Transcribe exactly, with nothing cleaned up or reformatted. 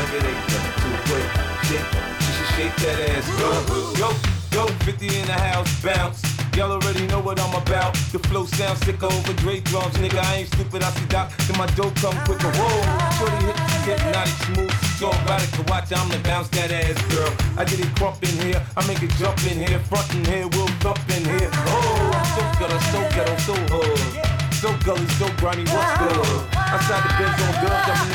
it ain't nothing to it. Shake, you should shake that ass, girl. Yo, yo, fifty in the house, bounce. Y'all already know what I'm about. The flow sounds sick over Dre drums, nigga. I ain't stupid, I see Doc. Then my dough come quicker. Whoa, shorty hit, hypnotic, smooth. So erotic to watch, I'm gonna bounce that ass, girl. I get it crump in here, I make it jump in here, front in here, we'll thump in here. Oh, so ghetto, so ghetto, so hood. So gully, so grimy, what's good? Outside the Benz on girls, I'm